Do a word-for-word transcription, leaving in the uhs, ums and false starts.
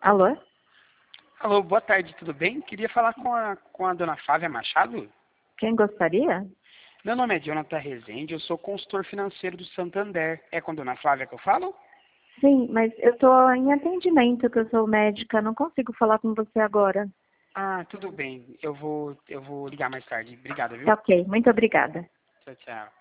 Alô? Alô, boa tarde, tudo bem? Queria falar com a, com a dona Flávia Machado. Quem gostaria? Meu nome é Jonathan Rezende, eu sou consultor financeiro do Santander. É com a dona Flávia que eu falo? Sim, mas eu estou em atendimento, que eu sou médica, não consigo falar com você agora. Ah, tudo bem. Eu vou, eu vou ligar mais tarde. Obrigado, Tá viu? ok, muito obrigada. Tchau, tchau.